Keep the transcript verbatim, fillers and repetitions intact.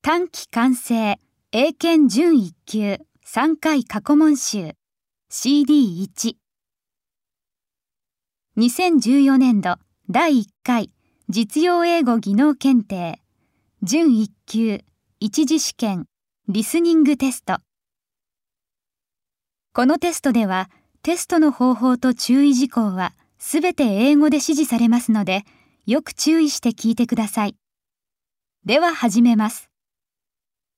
短期完成英検準いっ級さんかい過去問集 シーディーワン にせんじゅうよねんどだいいっかい実用英語技能検定準いっ級一次試験リスニングテスト。このテストではテストの方法と注意事項はすべて英語で指示されますので、よく注意して聞いてください。では始めます。